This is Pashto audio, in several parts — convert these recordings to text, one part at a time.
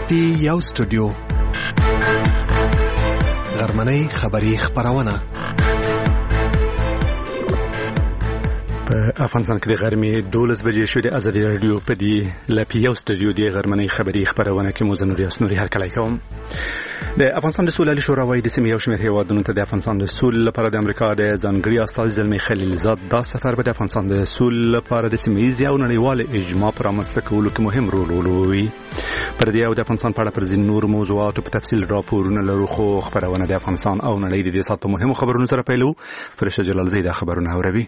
پی یو سټوډیو غرمنۍ خبری خبرونه په افغانستان کې د غرمې 12 بجې شوې د ازادي رادیو په دې لپی یو سټوډیو د غرمنۍ خبری خبرونه کې موزه نوري اسنوري هر کله کوم د افغانستان د سولې شورا د سیمې یو شمېر هیوادونو ته د افغانستان د سولې لپاره د امریکا د ځانګړي استازي زلمي خلیلزاد دا سفر به د افغانستان د سولې لپاره د سیمې او نړیوال اجماع پر رامنځته کولو کې مهم رول ولوبوي. پر دې او د افغانستان په اړه پر ځینو نور موضوعاتو په تفصیل راپورونه لرو، خو خبرونه د افغانستان او نړۍ د دې سات په مهمو خبرونو سره پیلو. فرشته جلال زیدا خبرونه اوروي.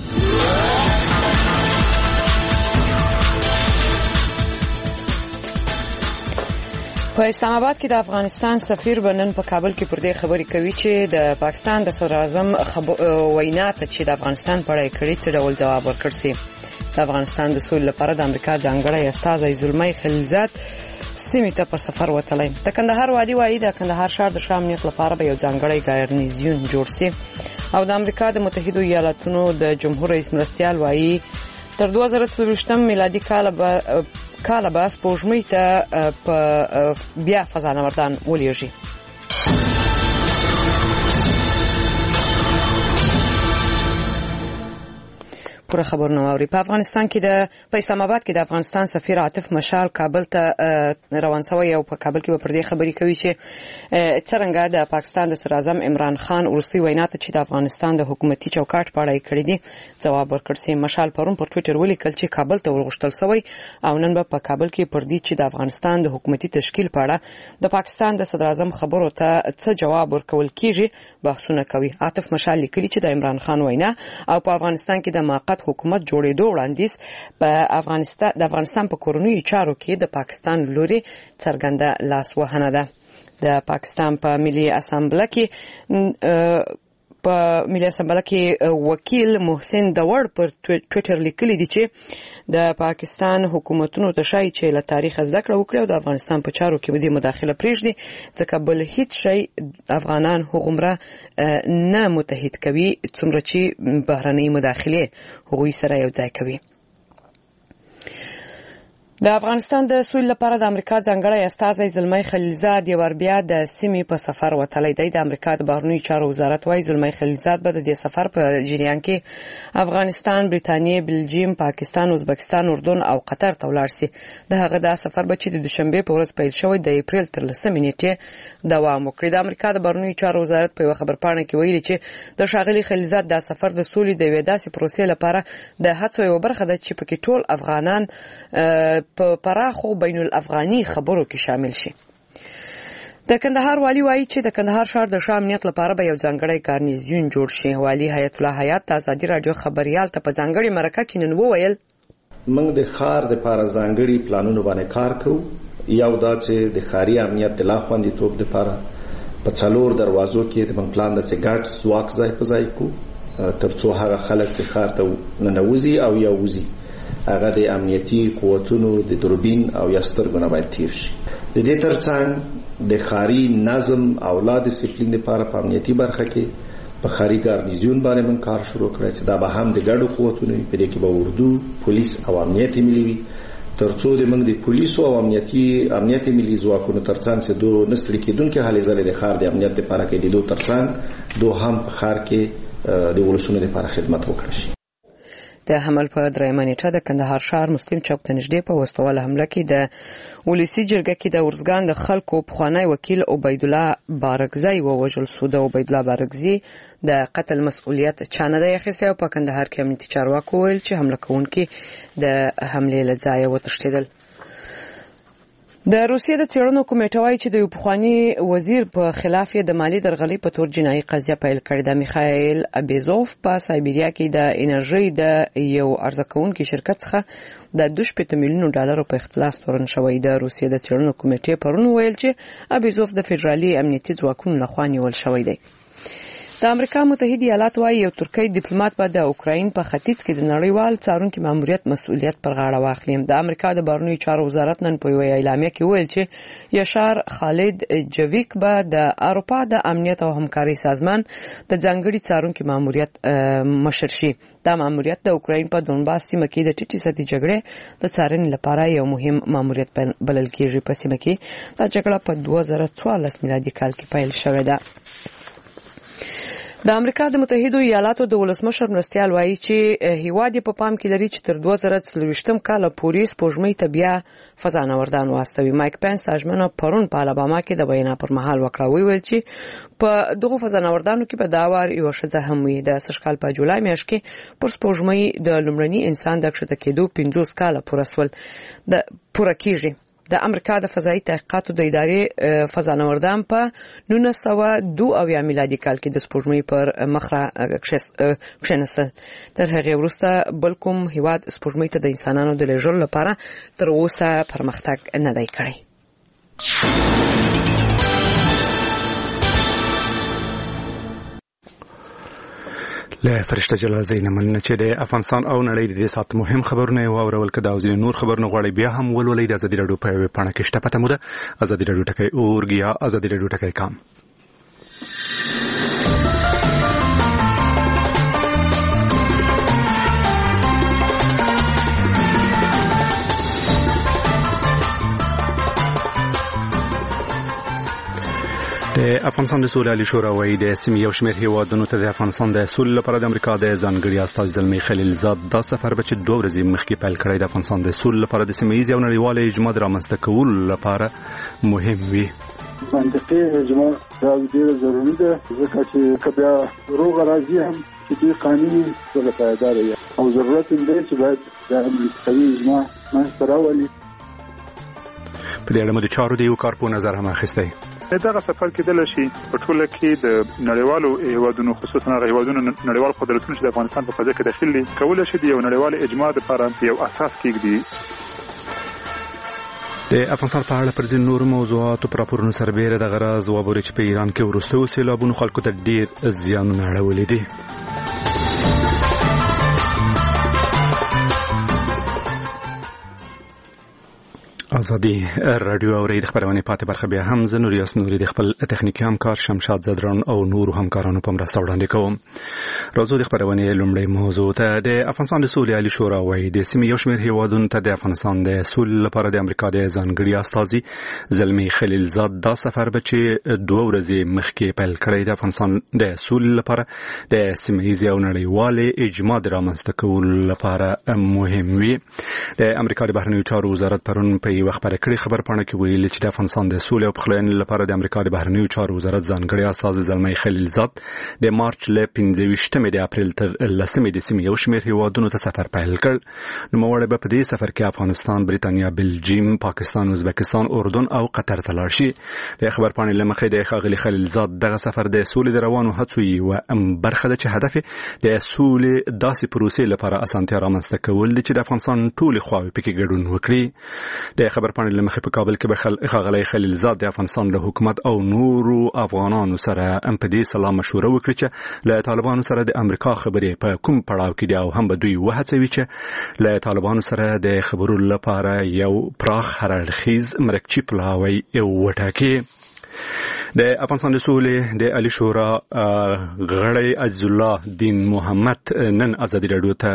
په اسلام آباد کې د افغانستان سفیر بنن په کابل کې پر دې خبرې کوي چې د پاکستان د صدر اعظم وینا ته چې د افغانستان په اړه کړي څه ډول جواب ورکړ سي. د افغانستان د سولې لپاره د امریکا ځانګړی استازی زلمي خلیلزاد سیمې ته پر سفر وتلی. د کندهار والي وایي د کندهار ښار د امنیت لپاره به یو ځانګړی ګارنیزیون جوړ سي، او د امریکا د متحده ایالاتونو د جمهور رئیس مرستیال وایي تر 2024 میلادي کال به سپوږمۍ ته په بیا فضانوردان ولیږي. پوره خبرونه اوري. په افغانستان کې په اسلام آباد کې د افغانستان سفیر عاطف مشال کابل ته روان شوی او په کابل کې پر دې خبرې کوي چې څنګه د پاکستان د صدر اعظم عمران خان ورستي وینا ته چې د افغانستان د حکومتي چوکاټ په اړه کړی دی جواب ورکړ سي. مشال پرون پر ټوئیټر ولیکل چې کابل ته ورغښتل شوی او نن به په کابل کې پر دې چې د افغانستان د حکومتي تشکیل په اړه د پاکستان د صدر اعظم خبرو ته څه جواب ورکول کیږي بحثونه کوي. عاطف مشال لیکلي چې د عمران خان وینا او په افغانستان کې د موقت حکومت جوړېدو وړاندیز په افغانستان په کورنیو چارو کې د پاکستان لوري څرګنده لاسوهنه ده. د پاکستان په ملي اسامبله کې وکیل محسن داور پر ټوئیټر لیکلی دی چې د پاکستان حکومتونو ته شای چې له تاریخ زده کړه وکړي او د افغانستان په چارو کې به مداخله پرېږدي ځکه بل هیڅ شی افغانان هغومره نه متحد کوي څومره چې بهرنۍ مداخله هغوی سره یو ځای کوي. د افغانستان د سولې لپاره د امریکا ځانګړی استازی زلمي خلیلزاد یو بیا د سیمې په سفر وتلی دی. د امریکا د بهرنیو چارو وزارت وايي زلمي خلیلزاد به د دې سفر په جریان کې افغانستان، بریتانیا، بلجیم، پاکستان، ازبکستان، اردن او قطر ته ولاړ شي. د هغه د سفر به چې د دوشنبه په ورځ پیل شوی د اپریل تر 10 نیټې دوام وکړي. د امریکا د بهرنیو چارو وزارت په خبرپاڼه کې ویلي چې د ښاغلي خلیلزاد د سفر د سولې د وېداسي پروسې لپاره د هڅو یو برخه ده چې پکې ټول افغانان په پراخو بین الافغاني خبرو کې شامل شي. د کندهار والی وایي چې د کندهار ښار د امنیت لپاره به یو ځانګړی ګارنیزیون جوړ شي. والی حیات الله حیات د ازادي رادیو خبريال ته په ځانګړي مرکه کې نن وویل موږ د ښار د لپاره ځانګړي پلانونو باندې کار کوو. یو دا چې د ښاري امنیت د لا خوندیتوب لپاره په څلور دروازو کې د من پلان د څګټ ځواک ځای په ځای کو ترڅو هغه خلک چې ښار ته ننوځي او یا وځي هغه د امنیتي قوتونو د دوربین او یاسترګونه باید تیر شي. د دې ترڅنګ د ښاري نظم او لا ډیسپلین لپاره په امنیتي برخه کې په ښاري ګارنیزیون باندې من کار شروع کړی چې دا به هم د ګډو قوتونو په دې کې به اردو، پولیس او امنیت ملي وي ترڅو د موږ د پولیسو او امنیت ملي ځواکونو ترڅنګ چې دوه نسل کېدونکو هلې ځلې د ښار د امنیت لپاره کې د دوه ترڅنګ دوه هم په ښار کې د ولسونو لپاره خدمت وکړي شي. د حمل په درېیمه نیټه د کندهار ښار مسلم چوک ته نږدې په وسوال حمله کې د ولسی جرګه کې د ورزګان د خلکو پخوانی وکیل عبید الله بارګزی ووژل شو. د عبید الله بارګزی د قتل مسؤلیت چا نه دی اخیستی او په کندهار کې امنیتي چارواکو ویل چې حمله کوونکي د حملې له ځایه وتښتېدل. د روسیې د څېړنو کمیټه وايي چې د یو پخواني وزیر په خلاف د مالی درغلۍ په تور جنایي قضیه پیل کړې ده. میخایل ابیزوف په سایبریا کې د انرژي د یو عرضه کوونکي شرکت څخه د 2.5 میلیون ډالرو په اختلاس تورن شوی. د روسیې د څېړنو کمیټې پرون ویل چې ابیزوف د فدرالي امنیتي ځواکونو لخوا نیول شوی دی. د امریکا متحده ایالات وايي یو ترکی ډیپلوماټ به د اوکراین په ختیځ کې د نړیوال څارونکي ماموریت مسؤلیت پر غاړه واخلي. د امریکا د بهرنیو چارو وزارت نن په یوه اعلامیه کې ویل چې یشار خالد جویک به د اروپا د امنیت او همکاري سازمان د ځانګړي څارونکي ماموریت مشر شي. دا ماموریت د اوکراین په دونباس سیمه کې د ټیټې سطحي جګړې د څارنې لپاره یو مهم ماموریت بلل کېږي. په سیمه کې دا جګړه په 2014 میلادي کال کې پیل شوې ده. د امریکا د متحده ایالاتو د ولسمشر مرستیال وایي چې هیواد په پام کې لري چې تر 2040 کال پورې سپوږمۍ ته بیا فضانوردان واستوي. مایک پنس تاجمنه پرون په الاباما کې د بیان پر مهال وکړه ویل چې په دغه فضانوردانو کې به دا وار یو ښځه هم وي. د سشکال په جولای میاشت کې پر سپوږمۍ د لومړني انسان د کښته کېدو 50 کال پوره کیږي. د امریکا د فضایي تحقیقاتو د ادارې فضانوردان په 1902 میلادي کال کې د سپوږمۍ پر مخ را کښېنستل. تر هغې وروسته بل کوم هیواد سپوږمۍ ته د انسانانو د لیږلو لپاره تر اوسه پرمختګ نه دی کړی. له فرشته جلال زین مننه چې د افغانستان او نړۍ د دې سات مهم خبرونه واورول کده او ځینې نور خبرونه غواړي بیا هم ولولئ. د ازادي راډیو په ویب پاڼه کې شته پته مو ده ازادي راډیو ټکی اورګ یا ازادي راډیو ټکی کام. د افغانستان د سولې عالی شورا وايي د سیمې یو شمېر هیوادونو ته د افغانستان د سولې لپاره د امریکا د ځانګړي استازي زلمي خلیلزاد دا سفر به چې 2 ورځې مخکې پیل کړی د افغانستان د سولې لپاره د سیمه ییز او نړیوال اجماع رامنځته کولو لپاره مهم وي. منطقي اجماع دا ډېر ضروري ده ځکه چې کبیا روغ راځي هم چې دوی قانوني څه پایدار وي او ضرورت دی چې باید د امریکایي اجماع منځته راولي. په دې اړه مو د چارو د یو کارپو نظر هم اخیستی. دغه سفر کېدل شي په ټوله کې د نړیوالو هیوادونو خصوصا هیوادونو نړیوال قدرتونو چې د افغانستان په فضا کې داخل دي کولای شي د یو نړیوال اجماع لپاره یو اساس کېږدي. د افغانستان په اړه پر ځینو نورو موضوعاتو پر راپورونو سربېره د غراز وابوري چې په ایران کې وروستیو سیلابونو خلکو ته ډېر زیانونه اړولي دي. ازادي رادیو اوري د خبرونه پاتې برخه بیا هم زنور یاسنوري د خپل تخنیکی همکار شمشاد زدران او نور همکارانو په مرسته وړاندې کوم. راځو د خبرونه لومړی موضوع ته د افغانستان د سولې عالی شورا وايي د سیمې یو شمېر هیوادونو ته د افغانستان د سولې لپاره د امریکا د ځانګړي استازي زلمي خلیلزاد دا سفر به چې 2 ورځې مخکې پیل کړی د افغانستان د سولې لپاره د سیمه ییز او نړیوال اجماع رامنځته کولو لپاره مهم وي. د امریکا د بهرنیو چارو وزارت پرون په یو خبر کړي خبر پاڼه کې ویل چې د افغانستان د سولې او پخلاینې لپاره د امریکا د بهرنیو چارو وزارت ځانګړي استازي زلمي خلیلزاد د مارچ له 15 د اپریل تر 10 د سیمې یو شمېر هیوادونو ته سفر پیل کړ. نوموړی به په دې سفر کې افغانستان، بریتانیا، بلجیم، پاکستان، ازبکستان، اردن او قطر ته لاړ شي. د خبر پاڼې له مخې د ښاغلي خلیلزاد دغه سفر د سولې د روانو هڅو یوه برخه ده چې هدف د سولې داسې پروسې لپاره اسانتیا رامنځته کول دي چې د افغانستان ټولې خواوې پکې ګډون وکړي. د خبر پاڼې له مخې په کابل کې به ښاغلی خلیلزاد د افغانستان له حکومت او نورو افغانانو سره په دې سلا مشوره وکړي چې له طالبانو سره د امریکا خبرې په کوم پړاو کې دي او هم به دوی وهڅوي چې له طالبانو سره د خبرو لپاره یو پراخ هررخیز مرکچی پلاوی وټاکي. د افغانستان د سولې د عالی شورا غړی عزیز الله دین محمد نن ازادي راډیو ته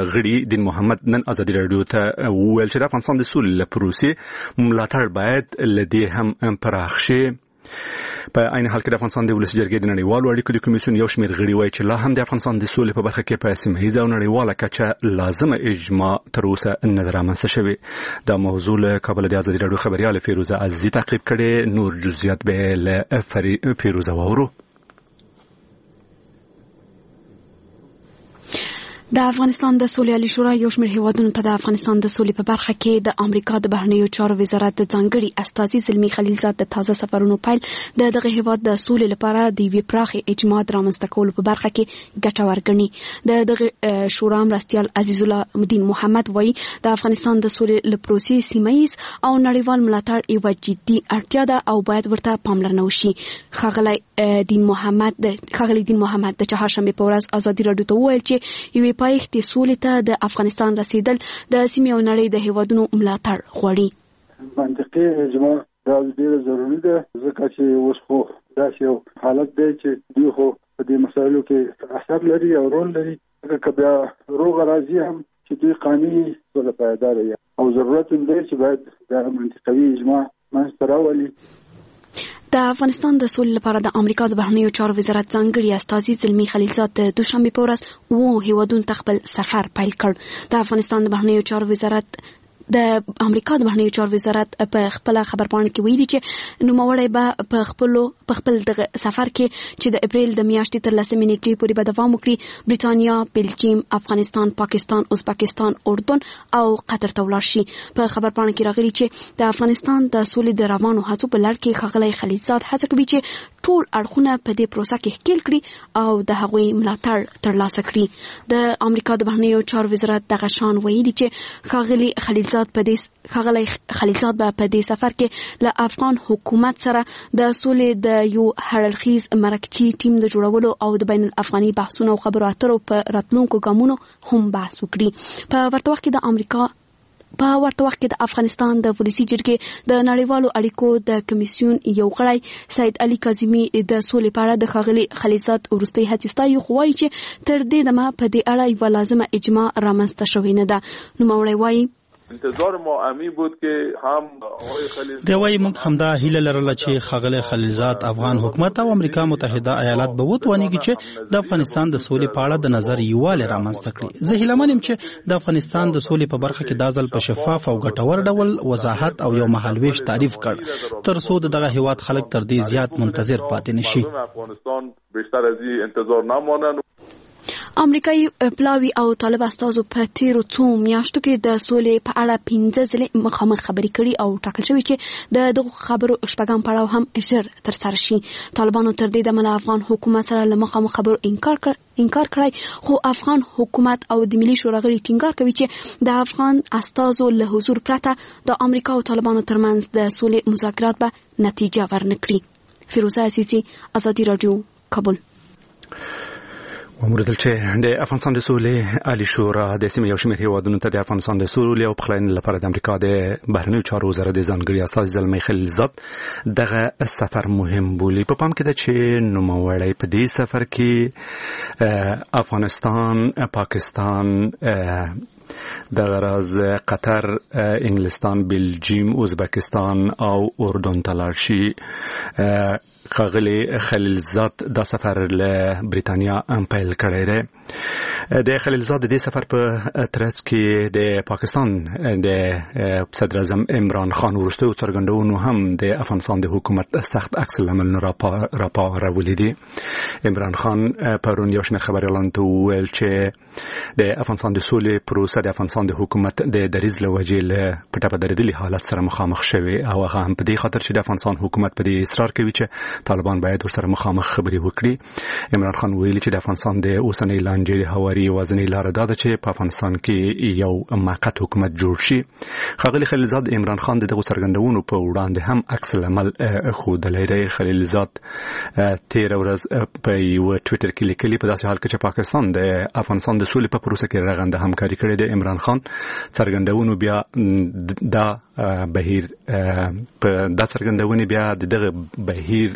وویل چې د افغانستان د سولې لپاره پروسې ملاتړ باید لدې هم پراخ شي. په عین حال کې د افغانستان د ولسي جرګې د نړیوالو اړیکو د کمیسیون یو شمېر غړي وایي چې لا هم د افغانستان د سولې په برخه کې په سیمه ییزه او نړیواله کچه لازمه اجماع تر اوسه نه رامنځته شوې. دا موضوع له کابل د ازادي راډیو خبريال فیروزه عزیزي تعقیب کړي. نور جزئیات به له فیروزه واورو. د افغانستان د سولې عالی شورا یو شمېر هیوادونو ته د افغانستان د سولې په برخه کې د امریکا د بهرنیو چارو وزارت د ځانګړي استازي زلمی خلیلزاد د تازه سفرونو پیل د دغه هیواد د سولې لپاره د یوې پراخې اجماع رامنځته کولو په برخه کې ګټور ګڼي. د دغه شورا مرستیال عزیز الله الدین محمد وایي د افغانستان د سولې له پروسې سیمه‌ییز او نړیوال ملاتړ یوه جدي اړتیا ده او باید ورته پاملرنه وشي. ښاغلی دین محمد د چهارشنبې په ورځ ازادي راډیو ته وویل چې یوې پایښتې سولې ته د افغانستان رسیدل د سیمې او نړۍ د هیوادونو ملاتړ غواړي. منطقي اجماع دا ډیره ضروري ده ځکه چې اوس خو داسې یو حالت دی چې دوی خو په دې مسایلو کې اثر لري او رول لري. که بیا روغه راځي هم چې دوی قانوني سوله پایداره وي او ضرورت هم دی چې باید د منطقوي اجماع منځته راولي. د افغانستان د سولې لپاره د امریکا د بهرنیو چارو وزارت ځانګړي استازي زلمی خلیلزاد د دوشنبې په ورځ هیوادونو ته خپل سفر پیل کړ. د افغانستان د بهرنیو چارو وزارت د امریکا د بهرنیو چارو وزارت په خپل خبرپاڼه کې ویلي چې نوموړی به په خپل دغه سفر کې چې د اپریل د میاشتې تر 10 نیټې پورې به دوام وکړي برېټانیا، بلجیم، افغانستان، پاکستان، ازبکستان، اردن او قطر ته ولاړ شي. په خبرپاڼه کې راغلي چې د افغانستان د سولې د روانو هڅو په لړ کې ښاغلی خلیلزاد هڅه کوي چې ټول اړخونه په دې پروسه کې ښکیل کړي او د هغوی ملاتړ ترلاسه کړي. د امریکا د بهرنیو چارو وزارت دغه شان ویلي چې ښاغلی خلیلزاد به په دې سفر کې له افغان حکومت سره د سولې د یو هرړخیز مرکزي ټیم د جوړولو او د بین الافغاني بحثونو او خبرو اترو په راتلونکو ګامونو هم بحث وکړي. په ورته وخت کې د افغانستان د پولیسي جرګې د نړیوالو اړیکو د کمیسیون یو غړی سید علي کاظمي د سولې په اړه د ښاغلي خلیلزاد وروستۍ هڅې ستایي، خو وایي چې تر دې دمه په دې اړه یوه لازمه اجماع رامنځته شوې نه ده. نوموړی وایي انتظار ما امی بود که هم آقای خلیلزاد دی وایي موږ همدا هیله لرله چې ښاغلی خلیلزاد افغان حکومت او امریکا متحده ایالات به وتوانیږي چې د افغانستان د سولې په اړه د نظر یووالی رامنځته کړي. زه هیلهمن یم چې د افغانستان د سولې په برخه کې دا ځل په شفاف او ګټور ډول وضاحت او یو مهالویش تعریف کړ تر څو د دغه هیواد خلک تر دې زیات منتظر پاتې نشي. افغانستان بیشتر از این انتظار نمانند. امریکایي پلاوي او طالب استازو په تیرو څو میاشتو کې د سولې په اړه 15 ځلې مخامخ خبرې کړي او ټاکل شوی چې د دغو خبرو شپږم پړاو هم ژر ترسره شي. طالبانو تر دې دمه له افغان حکومت سره له مخامخ خبرو انکار کړی، خو افغان حکومت او د ملي شورا غړي ټینګار کوي چې د افغان استازو له حضور پرته د امریکا او طالبانو ترمنځ د سولې مذاکرات به نتیجه ورنکړي. فیروزه عزیزی، ازادي رادیو، کابل. وموردل چې د افغانستان د سولې عالی شورا د سیمې یو شمېر هیوادونو ته د افغانستان د سولې او پخلاینې لپاره د امریکا د بهرنیو چارو وزارت د ځانګړي استازي زلمی خلیلزاد دغه سفر مهم بولي. په پام کې ده چې نوموړی په دې سفر کې افغانستان، پاکستان، د غرض قطر، انګلستان، بلجیم، ازبکستان او اردن ته لاړ شي. ښاغلی خلیلزاد دا سفر له برېټانیا هم پیل کړی دی. د خلیلزاد د دې سفر په ترڅ کې د پاکستان د صدر اعظم عمران خان وروستیو څرګندونو هم د افغانستان د حکومت سخت عکس العملونه راپارولي دي. عمران خان پرون یو شمېر خبریالانو ته وویل چې د افغانستان د سولې پروسه د افغانستان د حکومت د دریځ له وجې له پټه په درېدلي حالت سره مخامخ شوی او هغه هم په دې خاطر چې د افغانستان حکومت په دې اصرار کوي چې طالبان باید ورسره مخامخ خبرې وکړي. عمران خان ویلي چې د افغانستان د اوسنۍ لانجې هواري یوازینۍ لاره دا ده چې په افغانستان کې یو موقت حکومت جوړ شي. ښاغلی خلیلزاد عمران خان د دغو څرګندونو په وړاندې هم عکس العمل ښودلی دی. خلیلزاد تېره ورځ په یوه ټویټر کې لیکلي په داسې حال کې چې پاکستان د افغانستان د سولې په پروسه کې رغنده همکاري کړې ده. عمران خان څرګندونو بیا دا بهیر په دا څرګندونې بیا دغه بهیر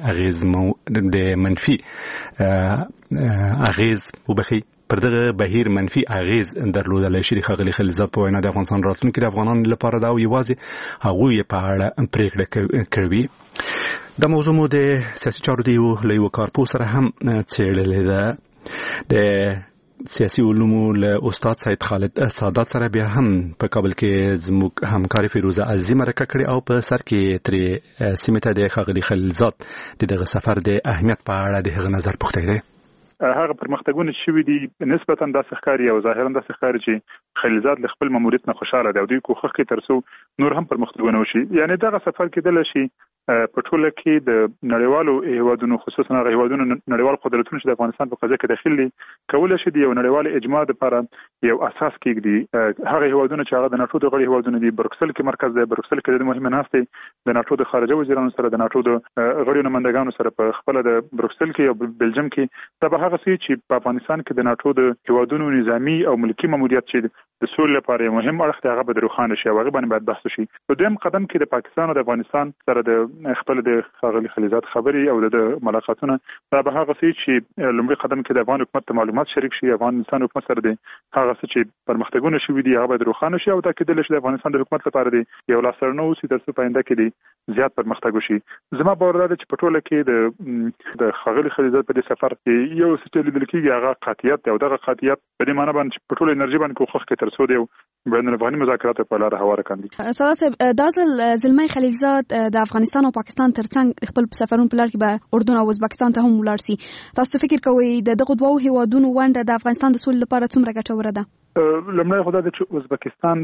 د منفي اغیز وبخي پر دغه بهیر منفي اغیز درلودلی شي. ښاغلي خلیلزاد په وینا د افغانستان راتلونکي د افغانانو لپاره دا یوازې هغوی په اړه پرېکړه کوي. دا موضوع مو د سیاسي چارو د یوه کارپوه سره هم څېړلې ده. د سیاسي علومو له استاد سید خالد سادات سره بیا هم په کابل کې زموږ همکاري فیروزه عزیزي مرکه کړې او په سر کې ترې سیمې ته د ښاغلي خلیلزاد د دغه سفر د اهمیت په اړه د هغه نظر پوښتی دی. هغه پرمختګونه شوي دي نسبتا داسې ښکاري او ظاهرا داسې ښکاري چې خلیلزاد له خپل ماموریت نه خوشاله دی او دوی کوښښ کوي تر څو نور هم پرمختګونه وشي. یعنی دغه سفر کېدلی شي په ټوله کې د نړیوالو هیوادونو خصوصا هغه هیوادونو نړیوال قدرتونو چې د افغانستان په قضیه کې داخل دي کولی شي د یو نړیوال اجماع لپاره یو اساس کېږدي. هغه هیوادونه چې هغه د ناټو د غړي هیوادونه دي، بروکسل کې مرکز دی، بروکسل کې د مهمه ناستې د ناټو د خارجه وزیرانو سره د ناټو د غړي نمائندګانو سره په خپل د بروکسل کې او بلجیم کې دا به هغه څه چې په افغانستان کې د ناټو د هیوادونو نظامی او ملکی ماموریت چې د سولې لپاره مهم اړخ دی هغه به روښانه شي او هغه باندې باید بحث شي. په دویم قدم کې د پاکستان او د افغانستان سره د خپل د ښاغلي خلیلزاد خبرې او د ملاقاتونه دا به هغه څه چې لومړي قدم کې د افغان حکومت معلومات شریک شي، افغانستان حکومت سره د هغه څه چې پرمختګونه شوي دي هغه به روښانه شي او دا کېدلی شي د افغانستان د حکومت لپاره د یو لاسرنه اوسي تر څو په آینده کې د زیات پرمختګ وشي. زما باور دی چې په ټوله کې د ښاغلي خلیلزاد په دې سفر کې یو څه چې لیدل کېږي هغه قاطعیت دی او دغه قاطعیت په دې معنی باندې چې په ټوله انرژي باندې کوښښ کوي تر څو د بین الافغاني مذاکرات په لار هواره کاندي. ساده صاحب دا ځل زلمی خلیلزاد د افغانستان او پاکستان ترڅنګ خپل سفرون په لار کې به اردن او ازبکستان ته هم ولاړ سي. تاسو فکر کوئ د دغه دوه هیوادونو ونډه د افغانستان د سولې لپاره څومره ګټوره ده؟ لومړی خو دا چې ازبکستان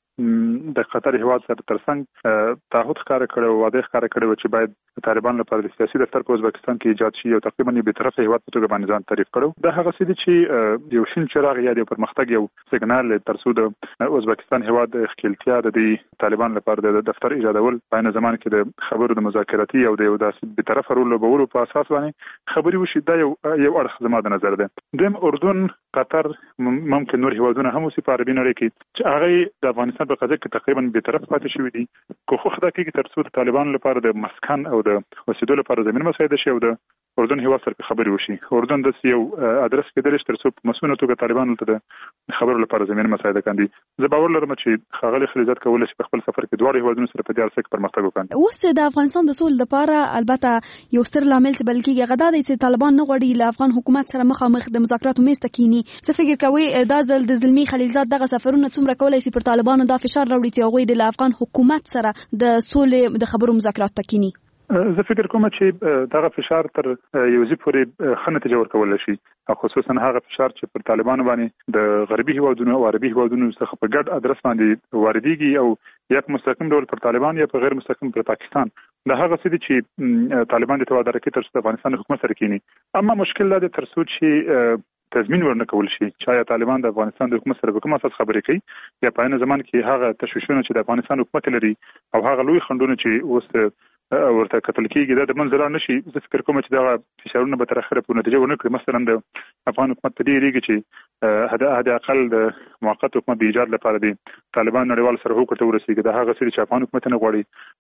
د قطر هیواد سره ترڅنګ تعهد ښکاره کړی او وعده ښکاره کړې وه چې باید طالبان لپاره د سیاسي دفتر په ازبکستان کې ایجاد شي او تقریبا یو بېطرفه هیواد په توګه باندې ځان تعریف کړو. دا هغه څه دي چې یو شین چراغ یا د پرمختګ یو سیګنال تر څو د ازبکستان هیواد د ښکېلتیا د طالبان لپاره د دفتر ایجادول په عین زمان کې د خبرو د مذاکراتي او د یو داسې بېطرفه رول لوبولو په اساس باندې خبرې وشي. دا یو اړخ زما د نظر ده. دویم اردن، قطر، ممکن نور هیوادونه هم اوسي په عربي نړۍ کې چې هغه د افغانستان په قضیه کې تقریبا بېطرف پاتې شوي دي. کوښښ دا کېږي تر څو د طالبانو لپاره د مسکن او د اوسېدو لپاره زمینه مساعده شي او د اردن هیواد سره خبرې وشي. اردن داسې یو ادرس کېدلی شي تر څو په مسؤله توګه طالبانو ته د خبرو لپاره زمینه مساعده کاندي. زه باور لرم چې ښاغلي خلیلزاد کولی شي په خپل سفر کې دواړو هیوادونو سره په دې اړه پرمختګ وکړي. اوس د افغانستان د سولې لپاره البته یو ستر لامل چې بلل کېږي هغه دا دی چې طالبان نه غواړي له افغان حکومت سره مخامخ د مذاکراتو میز ته کینی. څه فکر کوئ دا ځل د زلمی خلیلزاد دغه سفرونه څومره کولی شي پر طالبانو دا فشار راوړي چې هغوی د افغان حکومت سره د سولې د خبرو مذاکرات ته کینی؟ زه فکر کوم چې دغه فشار تر یو ځای پورې ښه نتیجه ورکولی شي او خصوصا هغه فشار چې پر طالبانو باندې د غربي هیوادونو او عربي هیوادونو څخه په ګډ ادرس باندې واردېږي او یا په مستقیم ډول پر طالبان یا په غیر مستقیم پر پاکستان. دا هغه څه دي چې طالبان د توادره کې تر څو د افغانستان حکومت سره کینی. اما مشکل دا دی تر څو چې تضمین ورنه کول شي چې آیا طالبان د افغانستان د حکومت سره په کوم اساس خبرې کوي یا په عین زمان کې هغه تشویشونه چې د افغانستان حکومت لري او هغه لوی خنډونه چې اوس ورته کتل کېږي دا د منځ لاړ نشي. زه فکر کوم چې دغه فشارونه به تر اخره پورې نتیجه ونه کړي. مثلا د افغان حکومت په دې ریږي چې حد اقل د موقت حکومت د ایجاد لپاره د طالبان نړیوال سره هوکړه ته ورسېږي. دا هغه څه چې افغان حکومت نه غواړي.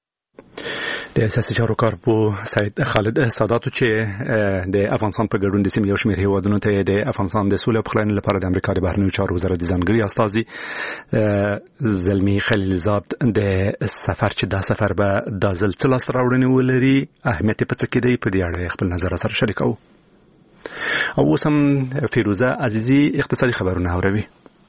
د سیاسي چارو کارپو سید خالد ساداتو چې د افغانستان په ګډون د سیمې یو شمېر هیوادونو ته د افغانستان د سولې او پخلاینې لپاره د امریکا د بهرنیو چارو وزارت د ځانګړي استازي زلمی خلیلزاد د سفر چې دا سفر به د ځل څه لاسته راوړنې ولري اهمیت یې په څه کې دی په دې اړه خپل نظر سره شریکوو. او اوس هم فیروزه عزیزي اقتصادي خبرونه اوروي.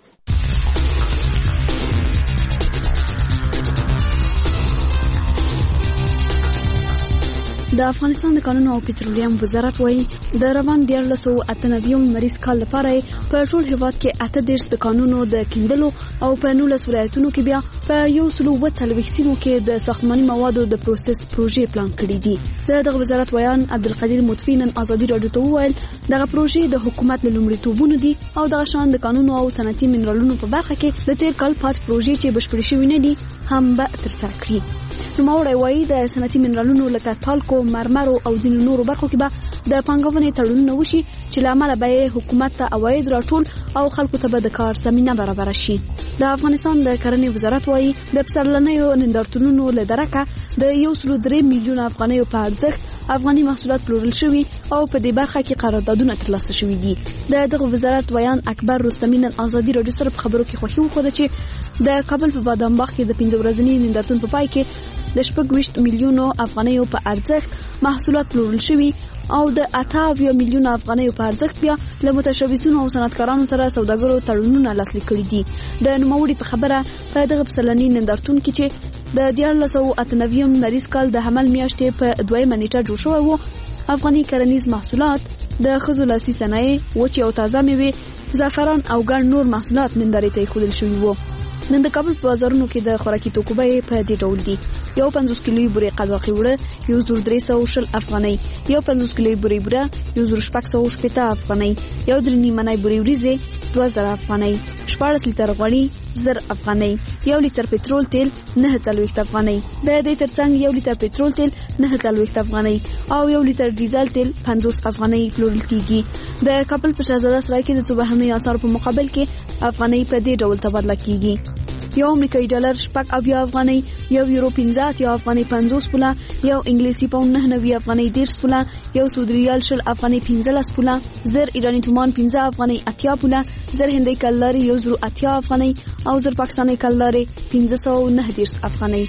د افغانستان د کانونو او پټرولیم وزارت وایي د روان 1998 مریض کال لپاره په ټول هیواد کې 38 د کانونو د کیندلو او په 19 ولایتونو کې بیا په 140 سیمو کې د ساختماني موادو د پروسس پروژې پلان کړی دي. دغه وزارت ویان عبدالقدیر مطفی نن ازادي رادیو ته وویل دغه پروژې د حکومت له لومړیتوبونو دي او دغه شان د کانونو او صنعتي منرالونو په برخه کې د تیر کال پات پروژې چې بشپړې شوې نه دي هم به ترسره کړي. نوموړی وایي د صنعتي منرالونو لکه تالکو، مرمرو او ځینو نورو برخو کې به د پانګونې تړونونه وشي چې له امله به حکومت ته عواید راټول او خلکو ته به د کار زمینه برابره شي. د افغانستان د کرنې وزارت وایي د پسرلنیو نندارتونونو له درکه د 1.3 میلیون افغانیو په ارزښت افغاني محصولات پلورل شوي او په دې برخه کې قراردادونه ترلاسه شوي دي. دغه وزارت ویان اکبر رستمی نن ازادي رادیو سره په خبرو کې خوښي وښوده چې د کابل په بادام باغ کې د 15 ورځني نندارتون په پای کې د 20 میلیونو افغانیو په ارزښت محصولات پلورل شوي او د 28 میلیونو افغانیو په ارزښت بیا له متشبثینو او صنعتکارانو سره سوداګرو تړونونه لاسلیک کړي دي. د نوموړي په خبره په دغه پسرلني نندارتون کې چې د 1998 مریض کال د حمل میاشتې په 2 نیټه جوړ شوی وو افغاني کرنیز محصولات د ښځو لاسي صنایع، وچې او تازه میوې، زعفران او ګڼ نور محصولات نندارې ته ایښودل شوي وو. نن د کابل په بازارونو کې د خوراکي توکو بیې په دې ډول دي: یو 50 کیلویي بورې قزاقي وړه 1320 افغانۍ، یو 50 کیلویي بورې بوره 1660 افغانۍ، یو 3 منۍ بورې وریځې 2000 افغانۍ، 14 لیتر غوړي 1000 افغانۍ، یو لیتر پټرول تیل 940 افغانۍ، د دې ترڅنګ یو لیتر پټرول تیل 940 افغانۍ او یو لیتر ډیزل تیل 50 افغانۍ پلورل کیږي. د کابل په شهزاده سرای کې د څو بهرنیو اسعارو په مقابل کې افغانۍ په دې ډول تبادله کیږي: یو امریکایي ډالر 80 افغانۍ، یو یورو 15 افغانۍ 50 پوله، یو انګلیسي پاوند 99 افغانۍ 10 پوله، یو سعودي ریال 10 افغانۍ 15 پوله، 1000 ایرانی تومان 15 افغانۍ 80 پوله، 1000 هندۍ کلدارې 1080 افغانۍ او 1000 پاکستاني کلدارې 1590 افغانۍ.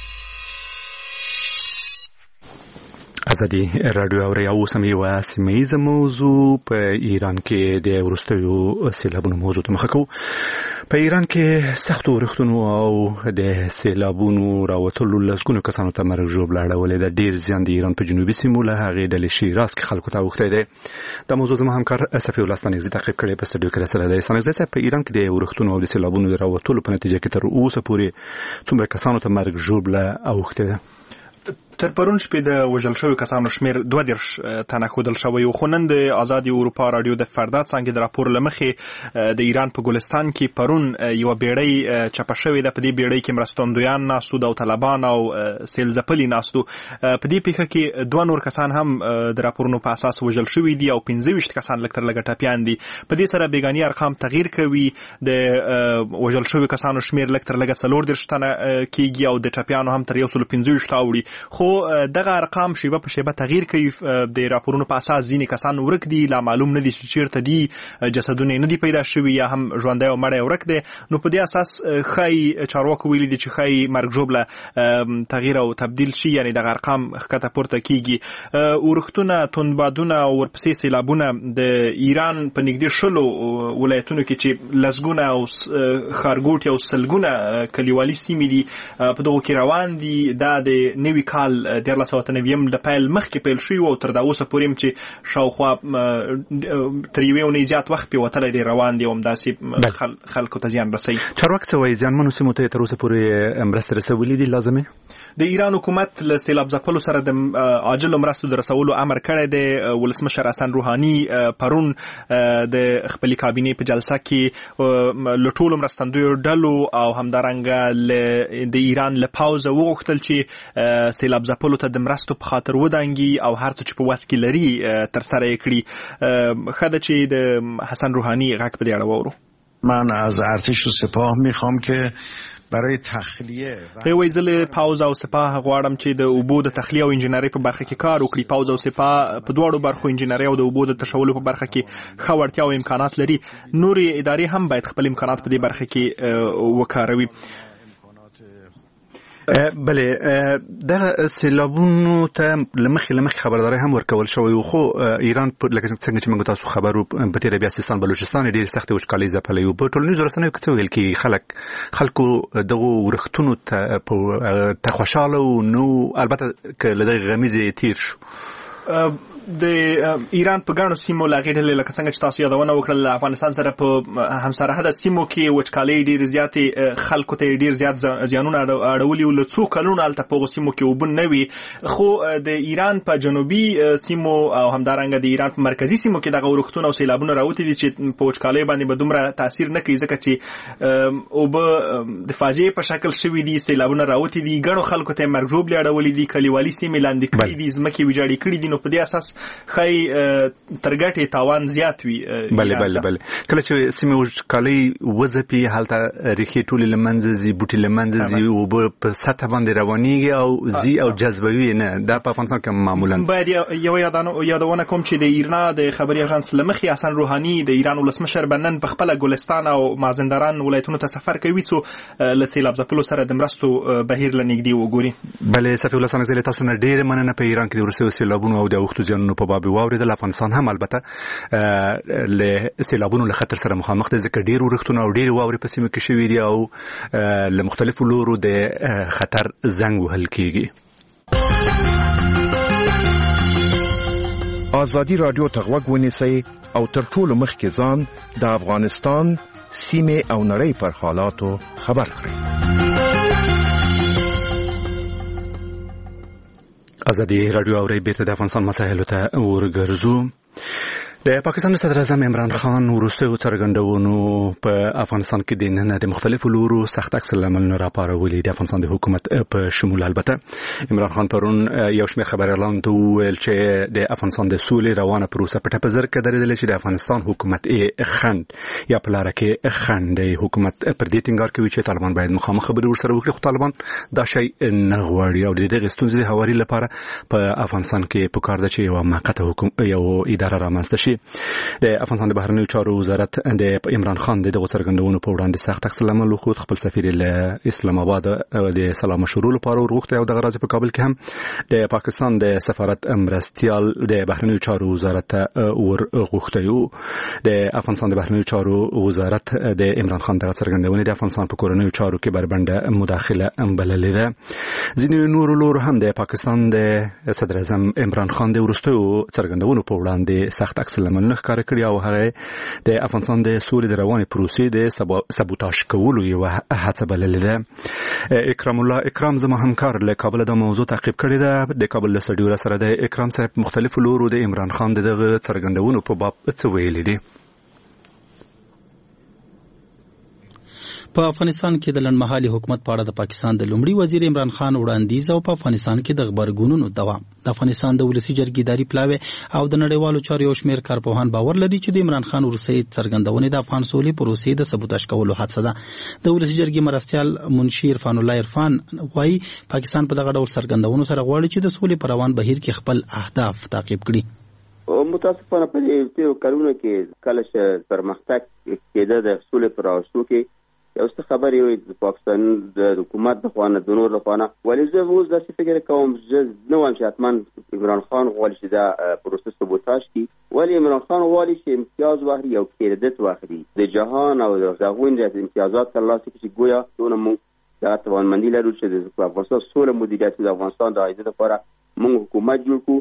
ازادي رادیو اوري او سمي و سیمایز موضوع په ایران کې د ورستیو سیلابونو موضوع ته مخ کو. په ایران کې سخت ورښتونو او د سیلابونو راوتلو لسګونو کسانو ته مرګ ژوبل اړولې د ډیر زیان د ایران په جنوبي سیمو له هغې ډلې شیراز کې خلکو ته وخته ده. د موضوع زما همکار صفی الله ستانیزي تعقیب کړي په سټډیو کې سره ده. ستانیزي په ایران کې د ورښتونو او د سیلابونو راوتلو په نتیجه کې تر اوسه پورې څومره کسانو ته مرګ ژوبل اوخته ده؟ تر پرون شپې د وژل شویو کسانو شمیر 22 تنه ښودل شوی و. خو نن د آزادي اروپا رادیو د فردا څانګې د راپور له مخې د ایران په ګلستان کې پرون یوه بیړۍ چپه شوې ده. په دې بیړۍ کې مرستندویان ناستو، داوطلبان او سیلځپلي ناستو. په دې پیښه کې 2 نور کسان هم د راپورونو په اساس وژل شوي دي او 25 کسان لږ تر لږه ټپیان دي. په دې سره بیګاني ارقام تغییر کوي. د وژل شویو کسانو شمیر لږ تر لږه 40 تنه کېږي او د ټپیانو هم تر 125 اوړي. خو دغه ارقام شیبه په شیبه تغییر کوي. د راپورونو په اساس ځینې کسان ورک دي، لا معلوم نه دي چې چیرته دي، جسدونه نه دي پیدا شوي یا هم ژوندی او مړی ورک دی. نو په دې اساس ښایي چارواکو ویلي دي چې ښایي مرګ ژوبله تغییر او تبدیل شي، یعنی دغه ارقام ښکته پورته کیږي. ورښتونه، توندبادونه او ورپسې سیلابونه د ایران په نږدې 20 ولایتونو کې چې لسګونه او ښارګوټي او سلګونه کلیوالي سیمې دي په دغو کې روان دي. دا د نوي کال 1990 د پیل مخکې پیل شوی او تر دا اوسه پورې چې شاوخوا تر یوې اونۍ زیات وخت پې وتلی دی روان دي او همداسې خلکو ته زیان رسوي. چارواکي څه وایي؟ زیانمنو سیمو ته تر اوسه پورې مرستې رسولي دي لازمې؟ د ایران حکومت له سیلاب ځپلو سره د عاجلو مرستو د رسولو امر کړی دی. ولسمشر حسن روحاني پرون د خپلې کابینې په جلسه کې له ټولو مرستندویو ډلو او همدارنګه د ایران له پوځه وغوښتل چې سیلاب ځپلو ته د مرستو په خاطر ودانګي او هر څه چې په وس کې لري ترسره یې کړي. ښه ده چې د حسن روحاني غږ په دې اړه واورو. من از ارتش و سپاه میخوام که برای تخلیه وایي زه له پوځ او سپاه غواړم چې د اوبو د تخلیه او انجنیرۍ په برخه کې کار وکړي. پوځ او سپاه په دواړو برخو انجنیرۍ او د اوبو د تشولو په برخه کې ښه وړتیا او امکانات لري. نورې ادارې هم باید خپل امکانات په دې برخه کې وکاروي. بله دغه سیلابونو ته لمخې خبرداري هم ورکول شوی، خو ایران لکه څنګه چې موږ تاسو خبرو په تیر بیا سیستان بلوچستان ډېر سخت وشکالي ځپلې و. په ټولنیزو رسنیو کې څه ویل کېږي؟ خلکو دغه ورښتونو ته خوشاله و. نو البته که له دغې غمیزې تیر شو د ایران په ګڼو سیمو له هغې ډلې لکه څنګه چې تاسو یادونه وکړل له افغانستان سره په همسرحده سیمو کې وچکالۍ ډېرې زیاتې خلکو ته ډېر زیات زیانونه اړولي وو. له څو کلونو هلته په هغو سیمو کې اوبه نه وي. خو د ایران په جنوبي سیمو او همدارنګه د ایران په مرکزي سیمو کې دغه ورښتونه او سیلابونه راوتي دي چې په وچکالۍ باندې به دومره تاثیر نه کوي، ځکه چې اوبه د فاجعې په شکل شوي دي، سیلابونه راوتي دي، ګڼو خلکو ته یې مرګ ژوبلې اړولي دي، کلیوالي سیمې لاندې کړي دي، ځمکې ویجاړې کړي دي. نو په دې اساس خی تر ګټې تاوان زیات وي. بله کله چې سیمې وچکالۍ وځپي هلته ریښې ټولې له منځه ځي، بوټي له منځه ځي، اوبه په سطح باندې روانېږي او ځي او جذبوي نه. دا په افغانستان کې معمولا باید یوه یادونه کوم چې د ایرنا د خبري اژانس له مخې حسن روحاني د ایران ولسمشر به نن په خپله ګلستان او مازندران ولایتونو ته سفر کوي څو له سیلاب ځپلو سره د مرستو بهیر له نږدې وګوري. بله صفي الله ستانیزي له تاسو نه ډېره مننه. په ایران کې د وروستیو سیلابونو او د اوښتو زیانونو په باب واورېدل. افغانستان هم البته له سیلابونو له خطر سره مخامخ دی، ځکه ډېر ورښتونه او ډېرې واورې په سیمه کې شوي دي او له مختلفو لورو د خطر زنګ وهل کېږي. ازادي رادیو ته غوږ ونیسئ او تر ټولو مخکې ځان د افغانستان سیمه او نړۍ پر حالاتو خبر کړئ. ازادي رادیو اوري بیرته د افغانستان مسایلو ته ورګرځو. د پاکستان صدر اعظم عمران خان وروستیو څرګندونو په افغانستان کې د نن د مختلفو لورو سخت عکس العملونه راپارولي. د افغانستان د حکومت په شمول البته عمران خان پرون یو شمېر خبريالان ته ویل چې د افغانستان د سولې روانه پروسه په ټپه زر کې درېدل چې د افغانستان حکومت خند یا په لار کې خند حکومت پر دې ټینګار کوي چې طالبان باید مخامخ خبرې ورسره وکړي، خو طالبان دا شی نه غواړي او د دې ستونزې د هواري لپاره په افغانستان کې پکار ده چې یو موقته حکومت یو اداره رامنځته شي. د افغانستان د بهرنیو چارو وزارت د عمران خان د څرګندونو په وړاندې سخت عکس العمل وکړ. خپل سفیر له اسلام آباد د سلام مشورو لپاره ورغوښته او د غراض په کابل کې هم د پاکستان د سفارت مرستيال د بهرنیو چارو وزارت ورغوښته یو. د افغانستان د بهرنیو چارو وزارت د عمران خان د څرګندونې د افغانستان په کورنیو چارو کې بربنده مداخله بللې ده. ځینې نور لور هم د پاکستان د صدر اعظم عمران خان د ورستیو څرګندونو په وړاندې سخت عکس العمل ښکار کړی او هغه د افغانستان د سولې د روانې پروسې د سبوتاژ کولو یو هڅه بللې ده. اکرام الله اکرام زما همکار له کابل د موضوع تعقیب کړی ده. د کابل له سټډیو سره د اکرام صاحب مختلفو لورو د عمران خان دغه څرګندونو په باب څه ویلي دي؟ په افغانستان کې د لنډمهالي حکومت په اړه د پاکستان د لومړي وزیر عمران خان وړاندیز او په افغانستان کې د خبرګونونو دوام، د افغانستان د ولسی جرګې اداري پلاوی او د نړیوالو چارو یو شمېر کارپوهان باور لري چې د عمران خان وروستۍ څرګندونې د افغان سولې پروسې د سبوتاژ کولو حادثه ده. د ولسی جرګې مرستيال منشي عرفان الله عرفان وايي پاکستان په دغه ډول څرګندونو سره غواړي چې د سولې پر روان بهیر کې خپل اهداف تعقیب کړي. متاسفانه په دې کارونو کې کله چې پرمختګ کېده د سولې پر اوسو کې یو څه خبرې وي د پاکستان د حکومت د خوانه د نور لپاره ولې زه اوس داسې فکر کوم چې نو هم چې حتما عمران خان غواړي چې دا پروسس سبوتاژ کړي، ولی عمران خان غواړي چې امتیاز واخلي او کریډټ واخلي د جهان او د غوښتنې د امتیازات ترلاسه کړي چې گویا دونه موږ د توانمندي لرو چې د افغانستان سوله مدیریت د افغانستان د عاید لپاره موږ حکومت جوړ کړو.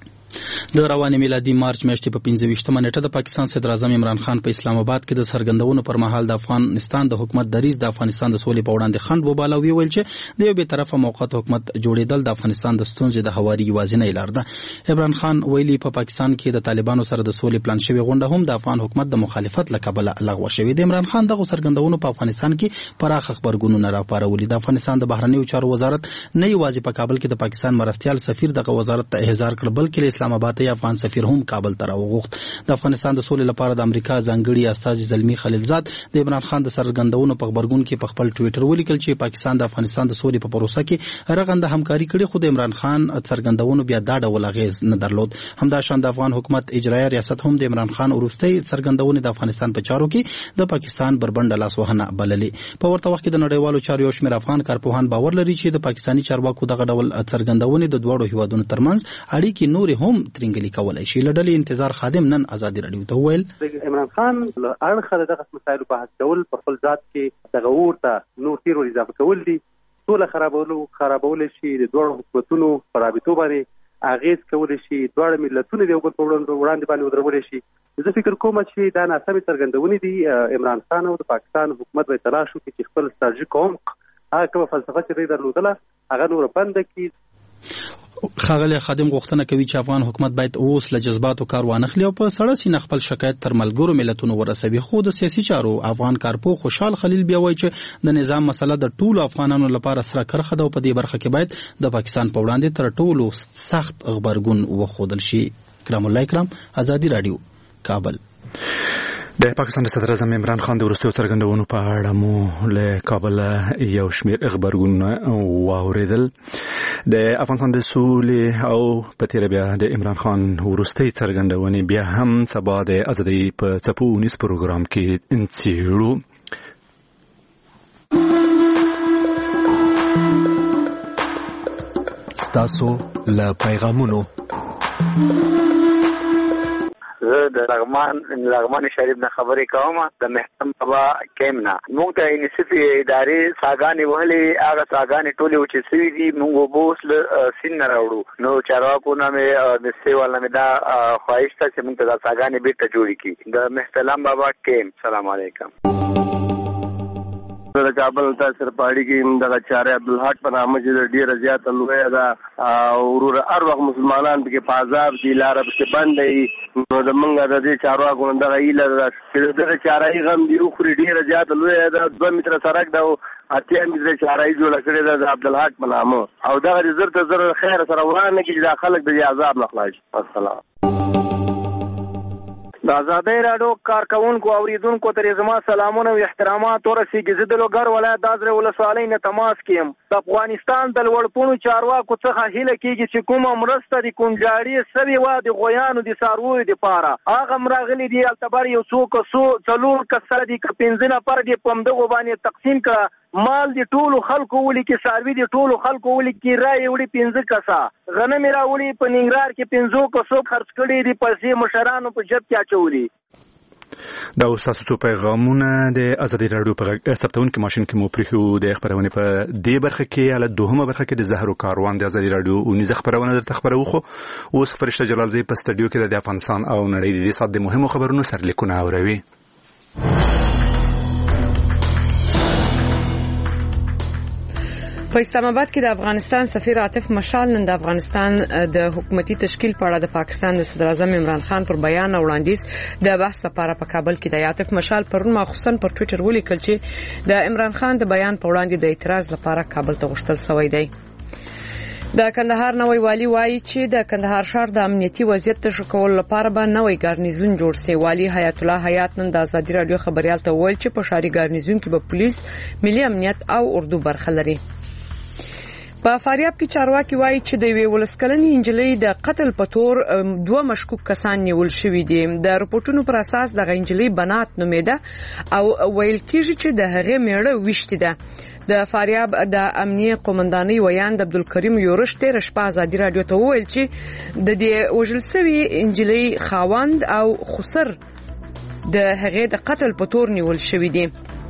د رواني میلادي مارچ میاشتې په 25مه نیټه د پاکستان صدر اعظم عمران خان په اسلام آباد کې د څرګندونو پر مهال د افغانستان د حکومت دریځ د افغانستان د سولې په وړاندې خنډ وباله او ویل چې د یو بیطرفه موقت حکومت جوړېدل د افغانستان د ستونزې د هواري یوازینۍ لار ده. عمران خان ویلي په پاکستان کې د طالبانو سره د سولې پلان شوی غونډه هم د افغان حکومت د مخالفت له کبله لغوه شوې. د عمران خان دغه څرګندونو په افغانستان کې پراخ خبرګونونه راپارولي. د افغانستان د بهرنیو چارو وزارت نه یوازې په کابل کې د پاکستان مرستيال سفیر دغه وزارت ته احضار کړ بلکې اسلام آباد ته افغان سفیر هم کابل ته راوغوښت. د افغانستان د سولې لپاره د امریکا ځانګړي استازي زلمی خلیلزاد د عمران خان د څرګندونو په خبرګون کې په خپل ټوئیټر ولیکل چې پاکستان د افغانستان د سولې په پروسه کې رغنده همکاري کړې، خو د عمران خان څرګندونو بیا دا ډول اغیز نه درلود. همداشان د افغان حکومت اجرایي ریاست هم د عمران خان وروستۍ څرګندونې د افغانستان په چارو کې د پاکستان بربنډه لاسوهنه بللې. په ورته وخت کې د نړیوالو چارو یو شمېر افغان کارپوهان باور لري چې د پاکستاني چارواکو دغه ډول څرګندونې د دوړو هیوادونو ترمنځ اړیکې نور هم ترنګلي کولای شي. لډلې انتظار خادم نن ازادي رادیو ته ویل عمران خان اړخه دغه مسایلو په حل کول په خپل ذات کې تغور ته نور تیر ور اضافه کول دي، ټول خرابول شي د دوه حکومتونو پر رابطو باندې اغیز کول شي، دوه ملتونو د یو بل په وړاندې باندې ودرول شي. زه فکر کوم چې دا ناسمې څرګندونې دي. عمران خان او د پاکستان حکومت به تلاش وکړي چې خپل ستراتیژیک عمق هغه کومه فلسفه چې درلودله هغه نور بند کړي. ښاغلی خادم غوښتنه کوي چې افغان حکومت باید اوس له جذباتو کار وانخلي او په سړه سینه خپل شکایت تر ملګرو ملتونو ورسوي. خو د سیاسي چارو افغان کارپوه خوشحال خلیل بیا وایي چې د نظام مسله د ټولو افغانانو لپاره سره کرخه ده او په دې برخه کې باید د پاکستان په وړاندې تر ټولو سخت غبرګون وښودل شي. کرام الله اکرام، ازادي رادیو، کابل. د پاکستان صدر اعظم عمران خان د وروستیو څرګندونو په اړه مو له کابل یو شمېر خبرګونونه واوریدل. د افغانستان د سولې او په تیر بیا د عمران خان وروستۍ څرګندونې بیا هم سبا د ازادۍ په څپو ونیس پروګرام کې انڅیړو. ستاسو له پیغامونو زه د لغمان شریف نه خبرې کوم د محترم بابا کیمنا. موږ ته انصفي ادارې څاګانې وهلې، هغه څاګانې ټولې وچې سوي دي. موږ اوبه اوس له سیند نه راوړو. نو چارواکو نه مې د سیوال نه مې دا خواهش ته چې موږ ته دا څاګانې بیرته جوړې کړي. د محترم بابا کیم. سلام علیکم. د کابل تاسو پاړی کې د چاره عبدالحق په نامه چې ډیره زیاته لوی ده او ورور هر وخت مسلمانان کې په عذاب دي، لاره کې بند دي. نو د موږ د دې چارواکو نه دغه ایله چې د چارای غم دی خو ډیره زیاته لوی ده. 2 متره سړک ده او 8 متره چارای جوړ کړی ده د عبدالحق په نامه او دغه زر ته زر خیر سره ورانه کې د خلک د عذاب نه خلاص. السلام. د آزادۍ راډیو کارکونکو اوریدونکو ته زما سلامونه او احترامات ورسیږي. زه د لوګر ولایت دازره ولسوالۍ نه تماس کوم. د افغانستان د لوړپوړو چارواکو څخه هیله کیږي چې کومه مرسته د کونجاړي سوي وا د غویانو د څارویو لپاره هغه مرغلي دی التبر یو څو کسره دي که 15 نفر دي په مدغه باندې تقسیم کړه. مال دی ټولو خلکو ولي کې ساروي دی ټولو خلکو ولي کې رای وړي 15 کسه غنم راوړي په ننګرهار کې 15 کسو خرڅ کړي دي پیسې مشرانو په جب کې اچولي. دا تاسو پیغامونه د ازادي رادیو په ثبتونکو ماشين کې مو پرېښو. د خبرونه په دې برخه کې اله دوهمه برخه کې د زهرو کاروان د ازادي رادیو او نيزه خبرونه درته خبرو خو اوس فرشته جلال زی په استودیو کې د افغانستان او نړۍ د سات د مهمو خبرونو سرلیکونه اوروي. په اسلام آباد کې د افغانستان سفیر عاطف مشال نن د افغانستان د حکومتي تشکیل په اړه د پاکستان د صدر اعظم عمران خان پر بیان او وړاندیز د بحث لپاره په کابل کې د عاطف مشال پرون مخصوصا پر ټوئیټر ولیکل چې د عمران خان د بیان په وړاندې د اعتراض لپاره کابل ته غوښتل شوی دی. د کندهار نوی والی وایي چې د کندهار ښار د امنیتي وضعیت تشریح کولو لپاره به نوی ګارنیزون جوړ شي. والی حیات الله حیات نن د ازادي رادیو خبريال ته وویل چې په ښاري ګارنیزون کې به پولیس، ملي امنیت او اردو برخه لري. په فاریاب کې چارواکي وایي چې د یوې ولسکلنې انجلۍ د قتل په تور 2 مشکوک کسان نیول شوي دي. د رپورټونو پر اساس د انجلۍ بنات نومېده او ویل کېږي چې د هغې میړه وشتي ده. د فاریاب د امنیه قومندانۍ ویاند عبدالکریم یورش تیر شپه ازادي رادیو ته وویل چې د دې وژل شوي انجلۍ خاوند او خسر د هغې د قتل په تور نیول شوي دي.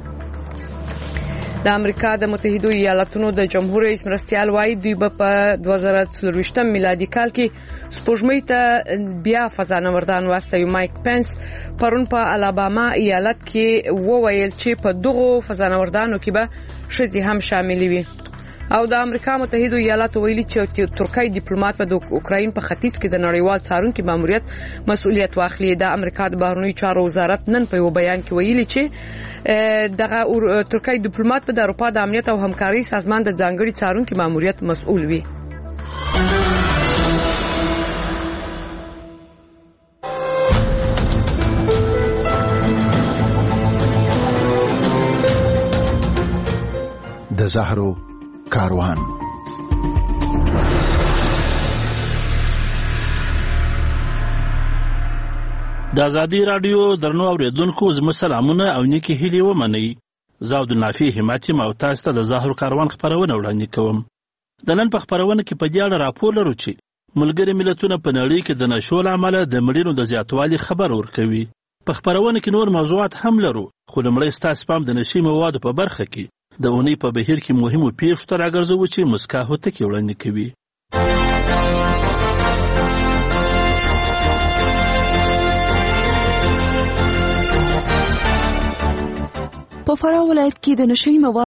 د امریکا د متحده ایالاتونو د جمهور رئیس مرستیال وایي دوی به په 2024 میلادي کال کې سپوږمۍ ته بیا فضانوردان واستوي. مایک پنس پرون په الاباما ایالت کې وویل چې په دغه فضانوردانو کې به ښځې هم شامل وي. او د امریکا متحده ایالاتو ویلي چې ترکیه ډیپلوماټ په د اوکراین په ختیځ کې د نړیوال څارونکو ماموریت مسؤلیت واخلي. د امریکا د بهرنیو چارو وزارت نن په یو بیان کې ویلي چې دغه ترکیه ډیپلوماټ په د اروپا د امنیت او همکاري سازمان د ځانګړي څارونکو ماموریت مسؤل وي. د زهرو کاروان. د ازادي رادیو درنو اوریدونکو زموږ سلامونه او نیکی هیلې ومنئ. زه عبدالنافع همت یم او تاسو ته د زهرو کاروان خبرونه وړاندې کوم. د نن په خبرونه کې په دې اړه راپور لرو چې ملګري ملتونه په نړۍ کې د نشو له امله د مړینو د زیاتوالي خبر ورکوي. په خبرونه کې نور موضوعات هم لرو خو لومړی ستاسو پام د نشي موادو په برخه کې د اونۍ په بهیر کې مهمو پیښو ته راګرځو چې مسکا هوتکي وړاندې کوي. په فراه ولایت کې د نشي موادو